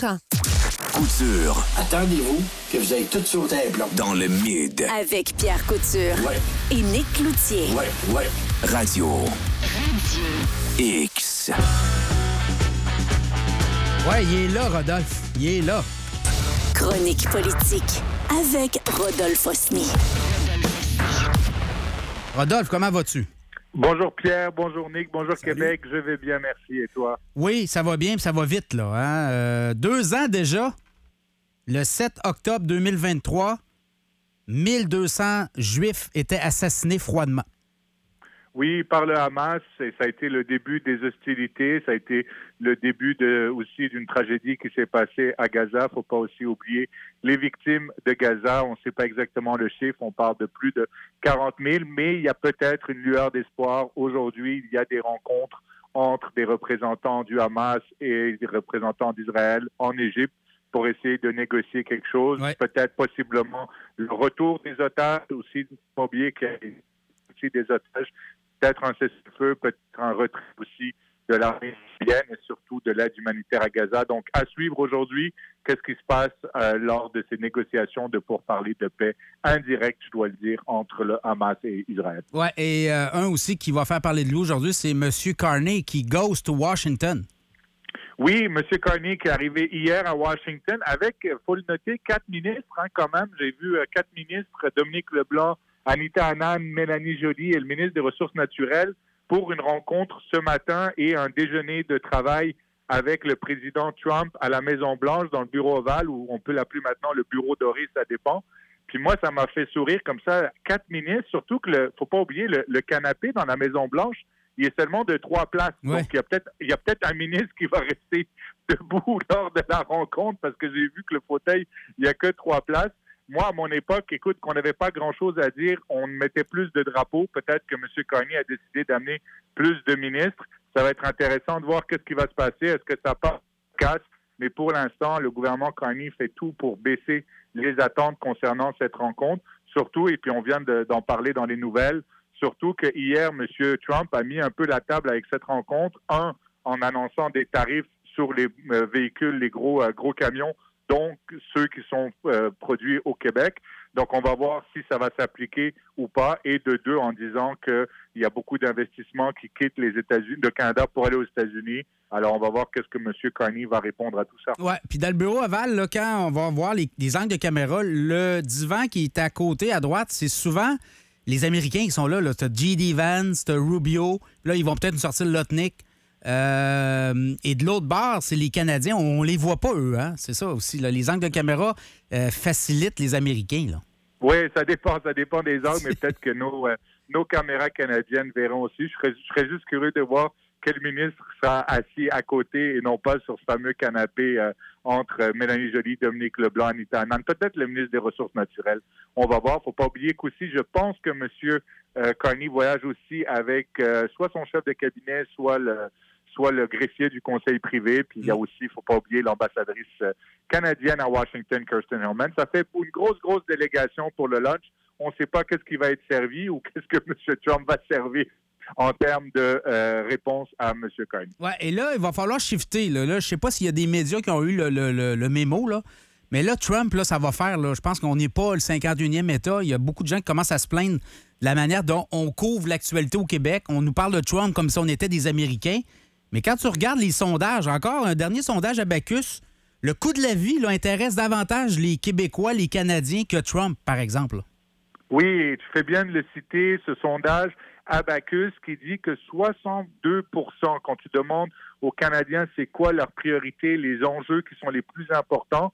quand? Couture. Attendez-vous que vous ayez tout sauté un plomb. Dans le mid. Avec Pierre Couture. Ouais. Et Nick Cloutier. Ouais. Radio. X. Ouais, il est là, Rodolphe. Il est là. Chronique politique. Avec Rodolphe Osny. Rodolphe, comment vas-tu? Bonjour Pierre, bonjour Nick, bonjour Salut. Québec, je vais bien, merci. Et toi? Oui, ça va bien, puis ça va vite, là. Hein? 2 ans déjà, le 7 octobre 2023, 1200 Juifs étaient assassinés froidement. Oui, par le Hamas, et ça a été le début des hostilités, ça a été le début aussi d'une tragédie qui s'est passée à Gaza. Faut pas aussi oublier les victimes de Gaza. On ne sait pas exactement le chiffre, on parle de plus de 40 000, mais il y a peut-être une lueur d'espoir. Aujourd'hui, il y a des rencontres entre des représentants du Hamas et des représentants d'Israël en Égypte pour essayer de négocier quelque chose. Ouais. Peut-être possiblement le retour des otages, aussi, il ne faut pas oublier qu'il y a aussi des otages, peut-être un cessez-le-feu, peut-être un retrait aussi de l'armée syrienne et surtout de l'aide humanitaire à Gaza. Donc, à suivre aujourd'hui, qu'est-ce qui se passe lors de ces négociations de pourparlers de paix indirectes, je dois le dire, entre le Hamas et Israël. Ouais, et un aussi qui va faire parler de lui aujourd'hui, c'est M. Carney qui goes to Washington. Oui, M. Carney qui est arrivé hier à Washington avec, il faut le noter, 4 ministres quand même. J'ai vu 4 ministres, Dominique Leblanc, Anita Anand, Mélanie Joly et le ministre des Ressources naturelles pour une rencontre ce matin et un déjeuner de travail avec le président Trump à la Maison-Blanche dans le bureau ovale, où on peut l'appeler maintenant le bureau doré, ça dépend. Puis moi, ça m'a fait sourire comme ça, 4 ministres, surtout que faut pas oublier le canapé dans la Maison-Blanche, il est seulement de 3 places. Ouais. Donc, il y a peut-être un ministre qui va rester debout lors de la rencontre parce que j'ai vu que le fauteuil, il n'y a que 3 places. Moi, à mon époque, écoute, qu'on n'avait pas grand-chose à dire, on mettait plus de drapeaux. Peut-être que M. Carney a décidé d'amener plus de ministres. Ça va être intéressant de voir qu'est-ce qui va se passer. Est-ce que ça casse? Mais pour l'instant, le gouvernement Carney fait tout pour baisser les attentes concernant cette rencontre. Surtout, et puis on vient d'en parler dans les nouvelles, surtout que hier, M. Trump a mis un peu la table avec cette rencontre. En annonçant des tarifs sur les véhicules, les gros camions, donc ceux qui sont produits au Québec. Donc, on va voir si ça va s'appliquer ou pas. Et de 2, en disant qu'il y a beaucoup d'investissements qui quittent les États-Unis, le Canada pour aller aux États-Unis. Alors, on va voir qu'est-ce que M. Carney va répondre à tout ça. Ouais, puis dans le bureau aval, là, quand on va voir les angles de caméra, le divan qui est à côté, à droite, c'est souvent les Américains qui sont là. T'as J.D. Vance, t'as Rubio. Là, ils vont peut-être nous sortir le Lotnick. Et de l'autre bord, c'est les Canadiens. On les voit pas, eux. Hein? C'est ça aussi. Là. Les angles de caméra facilitent les Américains. Là. Oui, ça dépend des angles, mais peut-être que nos caméras canadiennes verront aussi. Je serais juste curieux de voir quel ministre sera assis à côté et non pas sur ce fameux canapé entre Mélanie Joly, Dominique Leblanc, Anita Anand. Peut-être le ministre des Ressources naturelles. On va voir. Faut pas oublier qu'aussi, je pense que M. Carney voyage aussi avec soit son chef de cabinet, soit le greffier du conseil privé. Puis il y a aussi, il ne faut pas oublier, l'ambassadrice canadienne à Washington, Kirsten Hillman. Ça fait une grosse délégation pour le lunch. On ne sait pas qu'est-ce qui va être servi ou qu'est-ce que M. Trump va servir en termes de réponse à M. Carney. Ouais, et là, il va falloir shifter. Là, je ne sais pas s'il y a des médias qui ont eu le mémo, là. Mais là, Trump, là, ça va faire. Là, je pense qu'on n'est pas le 51e État. Il y a beaucoup de gens qui commencent à se plaindre de la manière dont on couvre l'actualité au Québec. On nous parle de Trump comme si on était des Américains. Mais quand tu regardes les sondages, encore un dernier sondage à Bacchus, le coût de la vie là, intéresse davantage les Québécois, les Canadiens que Trump, par exemple. Oui, tu fais bien de le citer, ce sondage Abacus qui dit que 62 quand tu demandes aux Canadiens c'est quoi leur priorité, les enjeux qui sont les plus importants,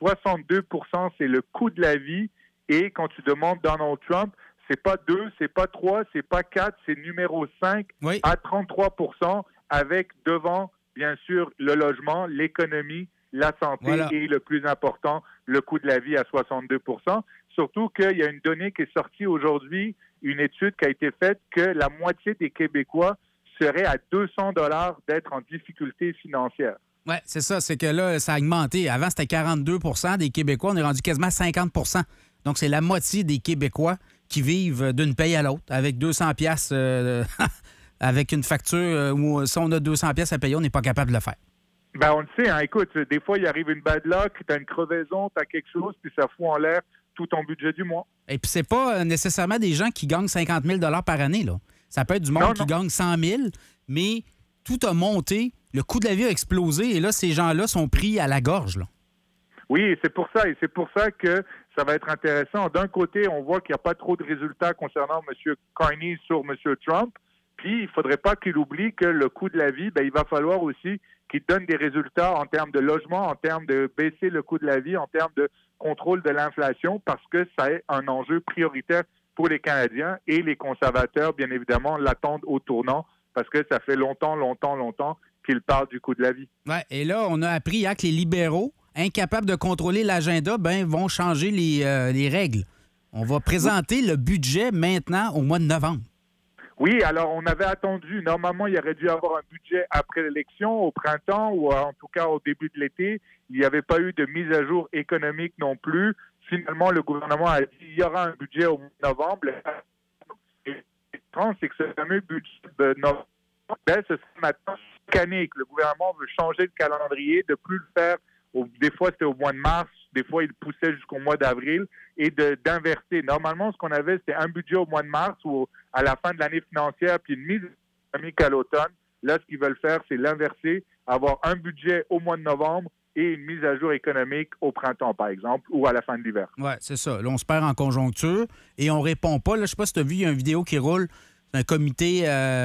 62 c'est le coût de la vie. Et quand tu demandes Donald Trump, c'est pas 2, c'est pas 3, c'est pas 4, c'est numéro 5 oui. à 33 avec devant, bien sûr, le logement, l'économie, la santé voilà. Et le plus important, le coût de la vie à 62 Surtout qu'il y a une donnée qui est sortie aujourd'hui, une étude qui a été faite que la moitié des Québécois seraient à 200 $ d'être en difficulté financière. Oui, c'est ça. C'est que là, ça a augmenté. Avant, c'était 42 des Québécois. On est rendu quasiment à 50 Donc, c'est la moitié des Québécois qui vivent d'une paye à l'autre avec 200 piastres avec une facture où si on a 200 piastres à payer, on n'est pas capable de le faire. Ben, on le sait, hein. Écoute, des fois, il arrive une bad luck, tu as une crevaison, tu as quelque chose, puis ça fout en l'air tout ton budget du mois. Et puis, c'est pas nécessairement des gens qui gagnent 50 000 par année, là. Ça peut être du monde qui gagne 100 000, mais tout a monté, le coût de la vie a explosé, et là, ces gens-là sont pris à la gorge, là. Oui, c'est pour ça. Et c'est pour ça que ça va être intéressant. D'un côté, on voit qu'il n'y a pas trop de résultats concernant M. Carney sur M. Trump. Puis, il ne faudrait pas qu'il oublie que le coût de la vie, il va falloir aussi qu'il donne des résultats en termes de logement, en termes de baisser le coût de la vie, en termes de contrôle de l'inflation, parce que ça est un enjeu prioritaire pour les Canadiens. Et les conservateurs, bien évidemment, l'attendent au tournant, parce que ça fait longtemps qu'ils parlent du coût de la vie. Ouais, et là, on a appris que les libéraux, incapables de contrôler l'agenda, vont changer les règles. On va présenter le budget maintenant au mois de novembre. Oui, alors on avait attendu. Normalement, il y aurait dû avoir un budget après l'élection, au printemps ou en tout cas au début de l'été. Il n'y avait pas eu de mise à jour économique non plus. Finalement, le gouvernement a dit qu'il y aura un budget au mois de novembre. Et ce qui est c'est que ce fameux budget de novembre, ce serait maintenant mécanique. Le gouvernement veut changer le calendrier, de plus le faire. Des fois, c'était au mois de mars. Des fois, il poussait jusqu'au mois d'avril et d'inverser. Normalement, ce qu'on avait, c'était un budget au mois de mars ou à la fin de l'année financière, puis une mise économique à l'automne. Là, ce qu'ils veulent faire, c'est l'inverser, avoir un budget au mois de novembre et une mise à jour économique au printemps, par exemple, ou à la fin de l'hiver. Oui, c'est ça. Là, on se perd en conjoncture et on répond pas. Là, je ne sais pas si tu as vu, il y a une vidéo qui roule d'un comité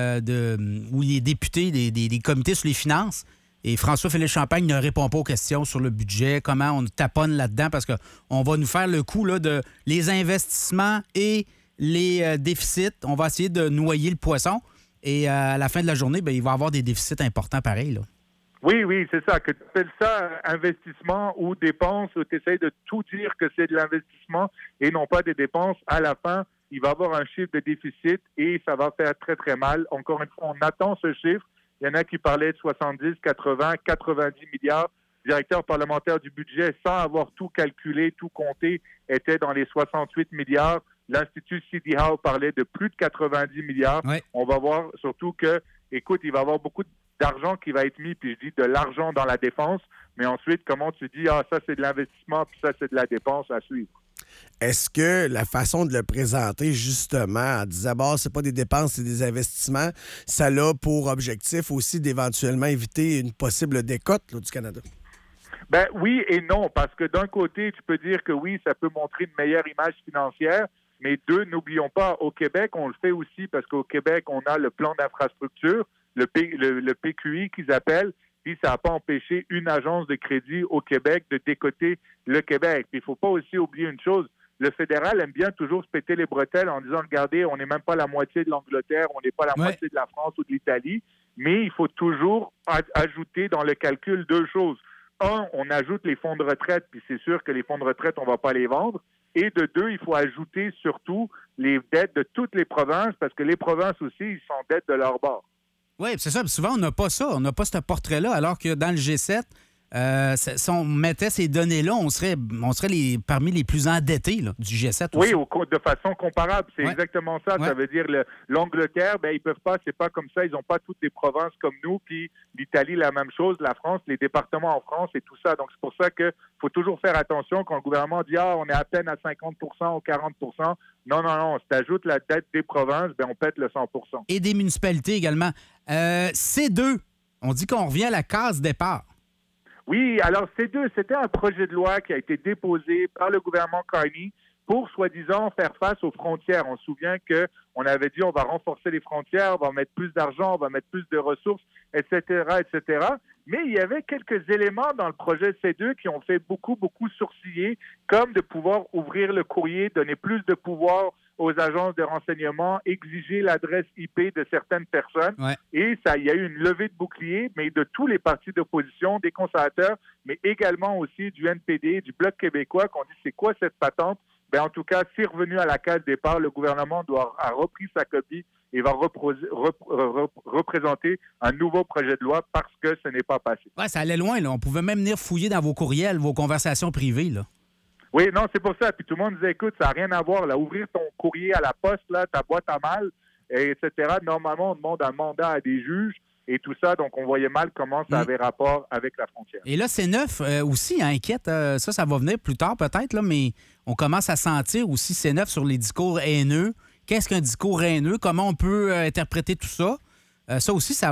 où les députés, des comités sur les finances. Et François-Philippe Champagne ne répond pas aux questions sur le budget, comment on taponne là-dedans, parce qu'on va nous faire le coup là, de les investissements et les déficits. On va essayer de noyer le poisson. Et à la fin de la journée, il va y avoir des déficits importants pareil, là. Oui, c'est ça. Que tu appelles ça investissement ou dépense, ou tu essaies de tout dire que c'est de l'investissement et non pas des dépenses. À la fin, il va y avoir un chiffre de déficit et ça va faire très, très mal. Encore une fois, on attend ce chiffre. Il y en a qui parlaient de 70, 80, 90 milliards. Le directeur parlementaire du budget, sans avoir tout calculé, tout compté, était dans les 68 milliards. L'Institut CD Howe parlait de plus de 90 milliards. Ouais. On va voir surtout que, écoute, il va y avoir beaucoup d'argent qui va être mis, puis je dis de l'argent dans la défense, mais ensuite, comment tu dis, ça c'est de l'investissement, puis ça c'est de la dépense à suivre. Est-ce que la façon de le présenter, justement, en disant, c'est pas des dépenses, c'est des investissements, ça a pour objectif aussi d'éventuellement éviter une possible décote là, du Canada? Ben oui et non, parce que d'un côté, tu peux dire que oui, ça peut montrer une meilleure image financière, mais deux, n'oublions pas, au Québec, on le fait aussi parce qu'au Québec, on a le plan d'infrastructure, le PQI qu'ils appellent, puis ça n'a pas empêché une agence de crédit au Québec de décoter le Québec. Puis il ne faut pas aussi oublier une chose, le fédéral aime bien toujours se péter les bretelles en disant, regardez, on n'est même pas la moitié de l'Angleterre, on n'est pas la moitié de la France ou de l'Italie, mais il faut toujours ajouter dans le calcul deux choses. Un, on ajoute les fonds de retraite, puis c'est sûr que les fonds de retraite, on ne va pas les vendre. Et de deux, il faut ajouter surtout les dettes de toutes les provinces, parce que les provinces aussi, ils sont dettes de leur bord. Oui, c'est ça. Souvent, on n'a pas ça. On n'a pas ce portrait-là, alors que dans le G7, si on mettait ces données-là, on serait parmi les plus endettés là, du G7 aussi. Oui, de façon comparable. C'est exactement ça. Ouais. Ça veut dire l'Angleterre, ils peuvent pas, c'est pas comme ça. Ils n'ont pas toutes des provinces comme nous. Puis l'Italie, la même chose. La France, les départements en France et tout ça. Donc, c'est pour ça qu'il faut toujours faire attention quand le gouvernement dit « on est à peine à 50 ou 40 ». Non. Si tu ajoutes la dette des provinces, on pète le 100 %. Et des municipalités également. C2, on dit qu'on revient à la case départ. Oui, alors C2, c'était un projet de loi qui a été déposé par le gouvernement Carney pour, soi-disant, faire face aux frontières. On se souvient qu'on avait dit on va renforcer les frontières, on va mettre plus d'argent, on va mettre plus de ressources, etc., etc. Mais il y avait quelques éléments dans le projet C2 qui ont fait beaucoup sourciller, comme de pouvoir ouvrir le courrier, donner plus de pouvoir aux agences de renseignement, exiger l'adresse IP de certaines personnes. Ouais. Et il y a eu une levée de bouclier, mais de tous les partis d'opposition, des conservateurs, mais également aussi du NPD, du Bloc québécois, qu'on dit c'est quoi cette patente? En tout cas, c'est revenu à la case départ. Le gouvernement a repris sa copie et va représenter un nouveau projet de loi parce que ce n'est pas passé. Ouais, ça allait loin, là. On pouvait même venir fouiller dans vos courriels, vos conversations privées, là. Oui, non, c'est pour ça. Puis tout le monde disait, écoute, ça n'a rien à voir. Là, ouvrir ton courrier à la poste, là, ta boîte à mal, etc. Normalement, on demande un mandat à des juges. et tout ça. Donc, on voyait mal comment ça avait rapport avec la frontière. Et là, C9 aussi inquiète. Ça va venir plus tard peut-être, là, mais on commence à sentir aussi C9 sur les discours haineux. Qu'est-ce qu'un discours haineux? Comment on peut interpréter tout ça? Ça aussi, ça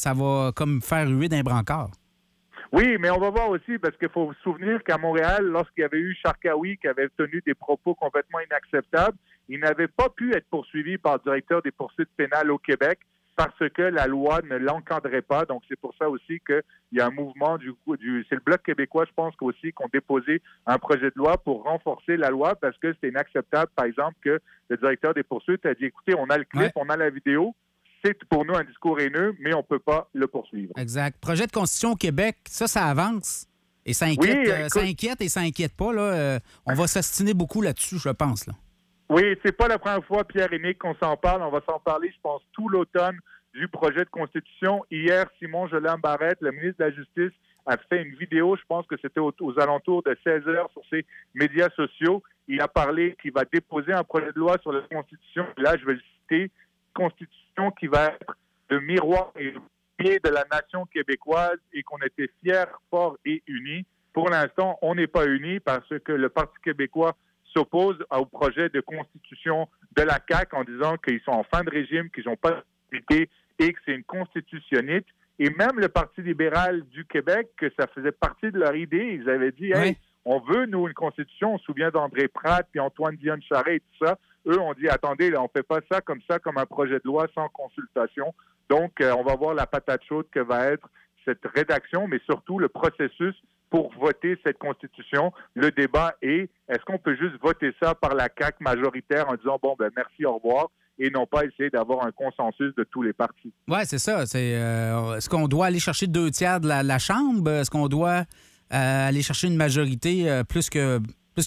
va comme faire ruer d'un brancard. Oui, mais on va voir aussi, parce qu'il faut se souvenir qu'à Montréal, lorsqu'il y avait eu Charkaoui qui avait tenu des propos complètement inacceptables, il n'avait pas pu être poursuivi par le directeur des poursuites pénales au Québec parce que la loi ne l'encadrait pas. Donc, c'est pour ça aussi qu'il y a un mouvement c'est le Bloc québécois, je pense, aussi, qui ont déposé un projet de loi pour renforcer la loi parce que c'était inacceptable, par exemple, que le directeur des poursuites a dit, écoutez, on a le clip, on a la vidéo, c'est pour nous un discours haineux, mais on ne peut pas le poursuivre. Exact. Projet de constitution au Québec, ça avance. Et ça inquiète, ça inquiète et ça inquiète pas. Là. On va s'astiner beaucoup là-dessus, je pense. Là. Oui, c'est pas la première fois, Pierre et Nick, qu'on s'en parle. On va s'en parler, je pense, tout l'automne du projet de constitution. Hier, Simon Jolin Barrette, le ministre de la Justice, a fait une vidéo, je pense que c'était aux alentours de 16 heures sur ses médias sociaux. Il a parlé qu'il va déposer un projet de loi sur la Constitution. Là, je vais le citer, Constitution qui va être le miroir et le pied de la nation québécoise et qu'on était fiers, forts et unis. Pour l'instant, on n'est pas unis parce que le Parti québécois s'oppose au projet de constitution de la CAQ en disant qu'ils sont en fin de régime, qu'ils n'ont pas d'unité et que c'est une constitutionniste. Et même le Parti libéral du Québec, que ça faisait partie de leur idée, ils avaient dit, hey, on veut, nous, une constitution. On se souvient d'André Pratt puis Antoine Dion-Charest et tout ça. Eux, on dit, attendez, là, on fait pas ça comme un projet de loi sans consultation. Donc, on va voir la patate chaude que va être cette rédaction, mais surtout le processus pour voter cette constitution. Le débat est, est-ce qu'on peut juste voter ça par la CAQ majoritaire en disant, bon, ben merci, au revoir, et non pas essayer d'avoir un consensus de tous les partis? Oui, c'est ça. Est-ce qu'on doit aller chercher 2/3 de la Chambre? Est-ce qu'on doit aller chercher une majorité plus que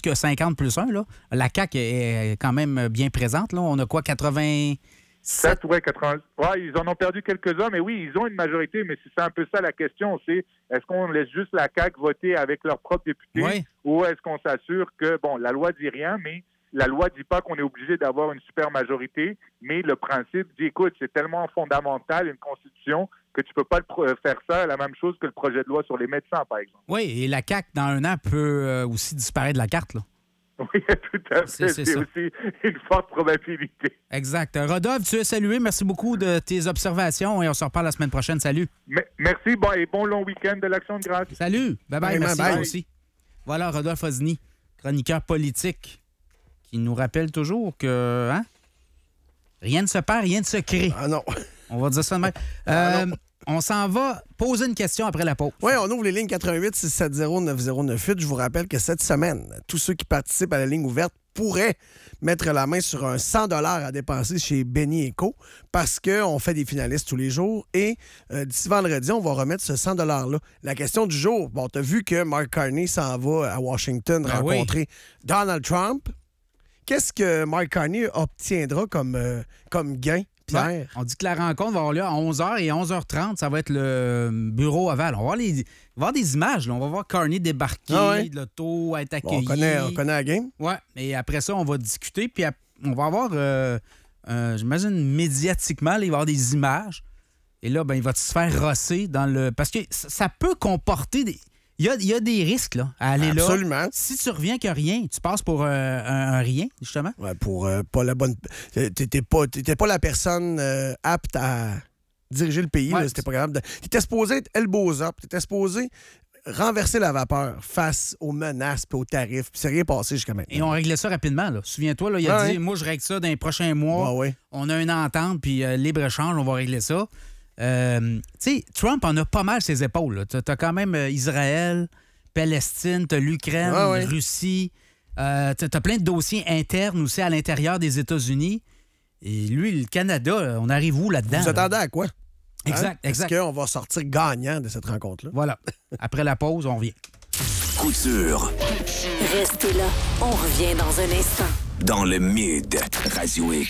50 plus 1? Là? La CAQ est quand même bien présente. Là. On a quoi, 87? 80. Ouais, ils en ont perdu quelques-uns, mais oui, ils ont une majorité, mais c'est un peu ça la question, c'est est-ce qu'on laisse juste la CAQ voter avec leurs propres députés ou est-ce qu'on s'assure que, bon, la loi dit rien, mais la loi dit pas qu'on est obligé d'avoir une super majorité, mais le principe dit, écoute, c'est tellement fondamental, une constitution, que tu peux pas faire ça, la même chose que le projet de loi sur les médecins, par exemple. Oui, et la CAQ, dans un an, peut aussi disparaître de la carte, là. Oui, tout à fait. C'est aussi une forte probabilité. Exact. Rodolphe, tu es salué. Merci beaucoup de tes observations et on se reparle la semaine prochaine. Salut. Merci et bon long week-end de l'Action de grâce. Salut. Bye-bye. Merci bye. aussi. Voilà, Rodolphe Osny, chroniqueur politique, qui nous rappelle toujours que rien ne se perd, rien ne se crée. Ah non. On va dire ça de même. On s'en va poser une question après la pause. Oui, on ouvre les lignes 88-670-9098. Je vous rappelle que cette semaine, tous ceux qui participent à la ligne ouverte pourraient mettre la main sur un 100 $ à dépenser chez Benny & Co. parce qu'on fait des finalistes tous les jours. Et d'ici vendredi, on va remettre ce 100 $-là. La question du jour, bon, tu as vu que Mark Carney s'en va à Washington rencontrer Donald Trump. Qu'est-ce que Mark Carney obtiendra comme gain? Ouais, on dit que la rencontre va avoir lieu à 11h et 11h30. Ça va être le bureau aval. On va voir des images. Là. On va voir Carney débarquer de l'auto, être accueilli. Bon, on connaît la game. Oui, et après ça, on va discuter. Puis on va avoir, j'imagine, médiatiquement, là, il va y avoir des images. Et là, il va se faire rosser dans le... Parce que ça peut comporter des... Il y a des risques là, à aller là. Absolument. Si tu reviens que rien, tu passes pour un rien, justement. Ouais, pour pas la bonne... T'étais pas la personne apte à diriger le pays. Ouais, c'était pas grave. T'étais supposé être elbows up. T'étais supposé renverser la vapeur face aux menaces et aux tarifs. Puis c'est rien passé jusqu'à maintenant. Et on réglait ça rapidement. Là. Souviens-toi, là, il a dit, moi, je règle ça dans les prochains mois. On a une entente, puis libre-échange, on va régler ça. Tu sais, Trump en a pas mal ses épaules. Tu as quand même Israël, Palestine, tu as l'Ukraine, Russie. Tu as plein de dossiers internes aussi à l'intérieur des États-Unis. Et lui, le Canada, on arrive où là-dedans? Vous attendez à quoi? Exact. Est-ce qu'on va sortir gagnant de cette rencontre-là? Voilà. Après la pause, on revient. Coup sûr. Restez là. On revient dans un instant. Dans le Mid Radio X.